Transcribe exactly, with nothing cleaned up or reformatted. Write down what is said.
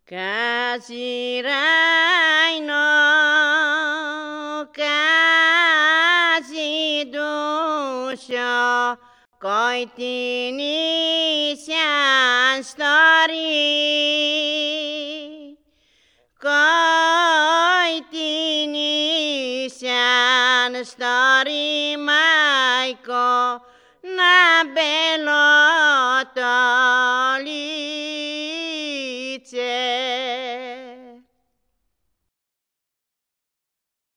Kasih no kasih dusya koi tini sian story koi tini sian story